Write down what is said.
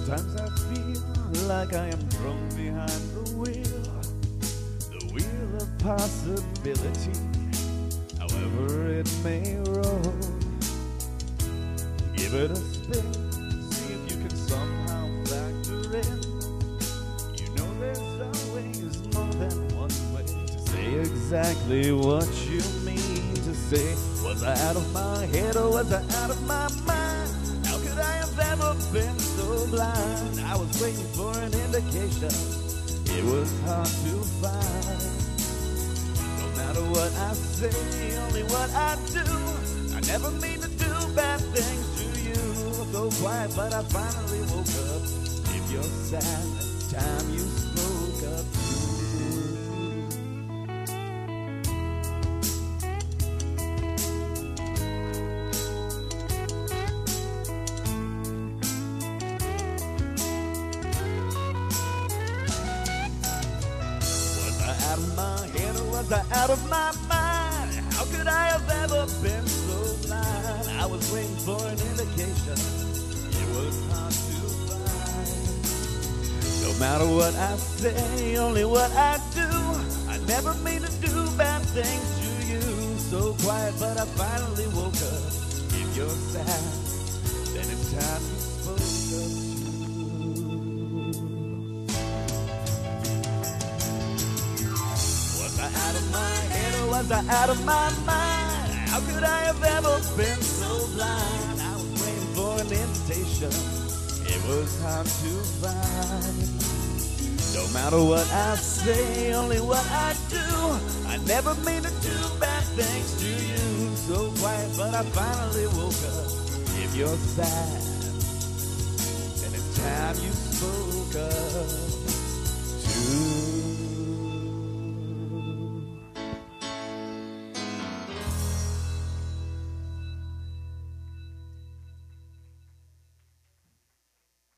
Sometimes I feel like I am thrown behind the wheel of possibility, however it may roll. Give it a spin, see if you can somehow factor in. You know there's always more than one way to say exactly what you mean to say. Was I out of my head or was I out of my mind? How could I have ever been so blind? I was waiting for an indication, it was hard to find. No matter what I say, only what I do, I never mean to do bad things to you. So quiet, but I finally woke up. If you're sad, it's time you spoke up. Out of my head or was I out of my mind? How could I have ever been so blind? I was waiting for an indication, it was hard to find. No matter what I say, only what I do, I never mean to do bad things to you. So quiet, but I finally woke up. If you're sad, then it's time you spoke up. Out of my head or was I out of my mind? How could I have ever been so blind? I was waiting for an invitation, it was hard to find. No matter what I say, only what I do, I never mean to do bad things to you. So quiet, but I finally woke up. If you're sad, then it's time you spoke up to